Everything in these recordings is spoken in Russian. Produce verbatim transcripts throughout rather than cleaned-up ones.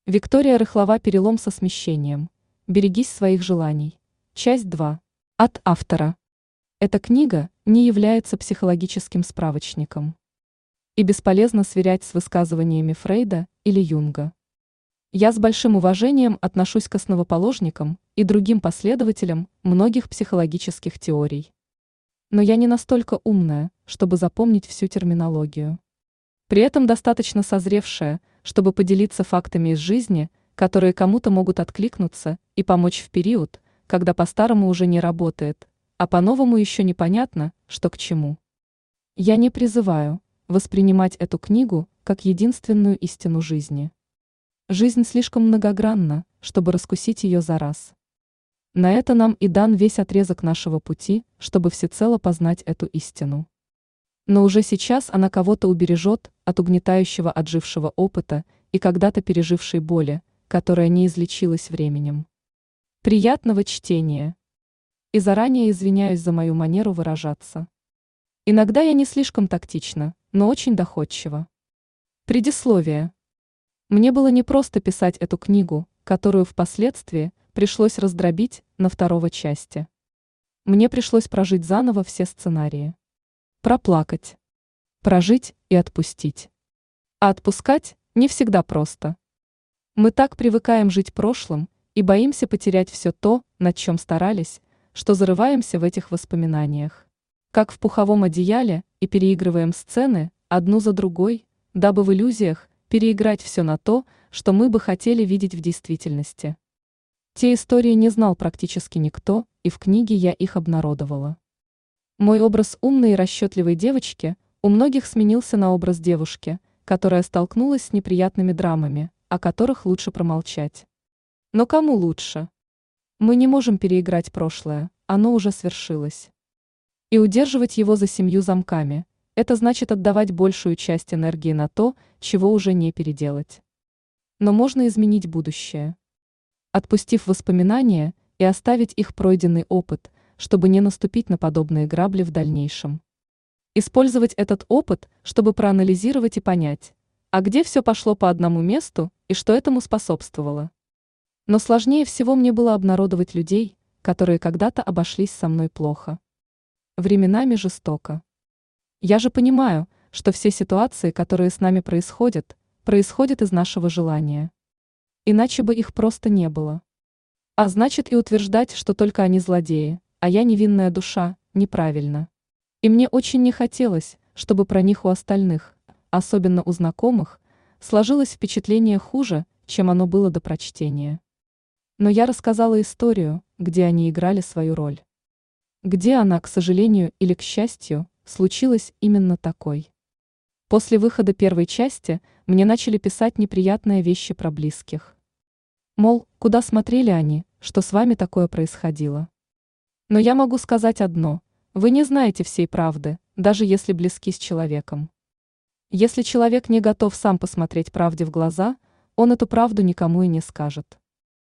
Виктория Рыхлова «Перелом со смещением. Берегись своих желаний». Часть два. От автора. Эта книга не является психологическим справочником. И бесполезно сверять с высказываниями Фрейда или Юнга. Я с большим уважением отношусь к основоположникам и другим последователям многих психологических теорий. Но я не настолько умная, чтобы запомнить всю терминологию. При этом достаточно созревшая, чтобы поделиться фактами из жизни, которые кому-то могут откликнуться и помочь в период, когда по-старому уже не работает, а по-новому еще непонятно, что к чему. Я не призываю воспринимать эту книгу как единственную истину жизни. Жизнь слишком многогранна, чтобы раскусить ее за раз. На это нам и дан весь отрезок нашего пути, чтобы всецело познать эту истину. Но уже сейчас она кого-то убережет от угнетающего отжившего опыта и когда-то пережившей боли, которая не излечилась временем. Приятного чтения! И заранее извиняюсь за мою манеру выражаться. Иногда я не слишком тактична, но очень доходчива. Предисловие. Мне было непросто писать эту книгу, которую впоследствии пришлось раздробить на второго части. Мне пришлось прожить заново все сценарии. Проплакать. Прожить и отпустить. А отпускать не всегда просто. Мы так привыкаем жить прошлым и боимся потерять все то, над чем старались, что зарываемся в этих воспоминаниях. Как в пуховом одеяле и переигрываем сцены одну за другой, дабы в иллюзиях переиграть все на то, что мы бы хотели видеть в действительности. Те истории не знал практически никто, и в книге я их обнародовала. Мой образ умной и расчетливой девочки у многих сменился на образ девушки, которая столкнулась с неприятными драмами, о которых лучше промолчать. Но кому лучше? Мы не можем переиграть прошлое, оно уже свершилось. И удерживать его за семью замками – это значит отдавать большую часть энергии на то, чего уже не переделать. Но можно изменить будущее. Отпустив воспоминания и оставить их пройденный опыт, чтобы не наступить на подобные грабли в дальнейшем. Использовать этот опыт, чтобы проанализировать и понять, а где все пошло по одному месту и что этому способствовало. Но сложнее всего мне было обнародовать людей, которые когда-то обошлись со мной плохо. Временами жестоко. Я же понимаю, что все ситуации, которые с нами происходят, происходят из нашего желания. Иначе бы их просто не было. А значит и утверждать, что только они злодеи, а я невинная душа, неправильно. И мне очень не хотелось, чтобы про них у остальных, особенно у знакомых, сложилось впечатление хуже, чем оно было до прочтения. Но я рассказала историю, где они играли свою роль. Где она, к сожалению или к счастью, случилась именно такой. После выхода первой части мне начали писать неприятные вещи про близких. Мол, куда смотрели они, что с вами такое происходило. Но я могу сказать одно: вы не знаете всей правды, даже если близки с человеком. Если человек не готов сам посмотреть правде в глаза, он эту правду никому и не скажет.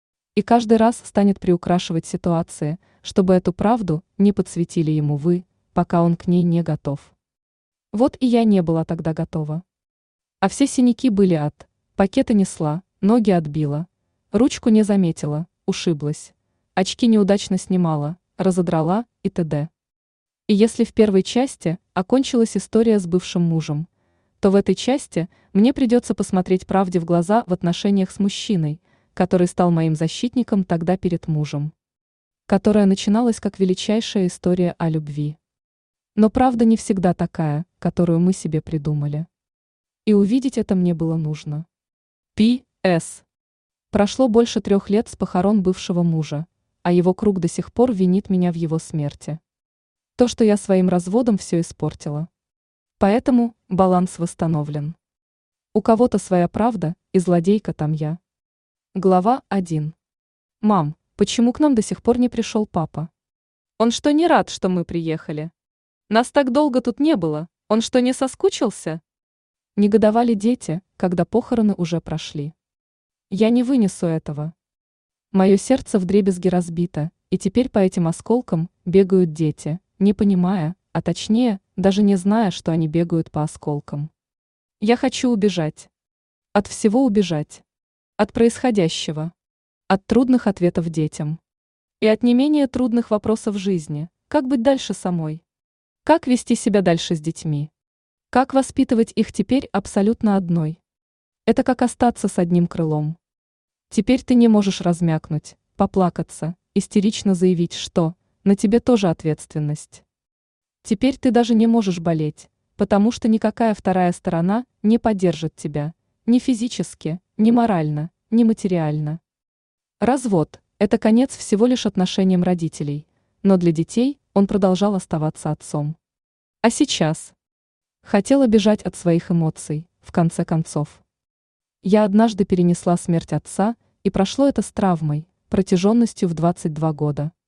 И каждый раз станет приукрашивать ситуации, чтобы эту правду не подсветили ему вы, пока он к ней не готов. Вот и я не была тогда готова. А все синяки были от пакета несла, ноги отбила, ручку не заметила, ушиблась, очки неудачно снимала, разодрала и т.д. И если в первой части окончилась история с бывшим мужем, то в этой части мне придется посмотреть правде в глаза в отношениях с мужчиной, который стал моим защитником тогда перед мужем. Которая начиналась как величайшая история о любви. Но правда не всегда такая, которую мы себе придумали. И увидеть это мне было нужно. Пи Эс. Прошло больше трех лет с похорон бывшего мужа, а его круг до сих пор винит меня в его смерти. То, что я своим разводом все испортила. Поэтому баланс восстановлен. У кого-то своя правда, и злодейка там я. Глава один. Мам, почему к нам до сих пор не пришел папа? Он что, не рад, что мы приехали? Нас так долго тут не было, он что, не соскучился? Негодовали дети, когда похороны уже прошли. Я не вынесу этого. Мое сердце вдребезги разбито, и теперь по этим осколкам бегают дети, не понимая, а точнее, даже не зная, что они бегают по осколкам. Я хочу убежать. От всего убежать. От происходящего. От трудных ответов детям. И от не менее трудных вопросов жизни. Как быть дальше самой? Как вести себя дальше с детьми? Как воспитывать их теперь абсолютно одной? Это как остаться с одним крылом. Теперь ты не можешь размякнуть, поплакаться, истерично заявить, что на тебе тоже ответственность. Теперь ты даже не можешь болеть, потому что никакая вторая сторона не поддержит тебя, ни физически, ни морально, ни материально. Развод – это конец всего лишь отношениям родителей, но для детей он продолжал оставаться отцом. А сейчас? Хотела бежать от своих эмоций, в конце концов. Я однажды перенесла смерть отца, и прошло это с травмой, протяженностью в двадцать два года.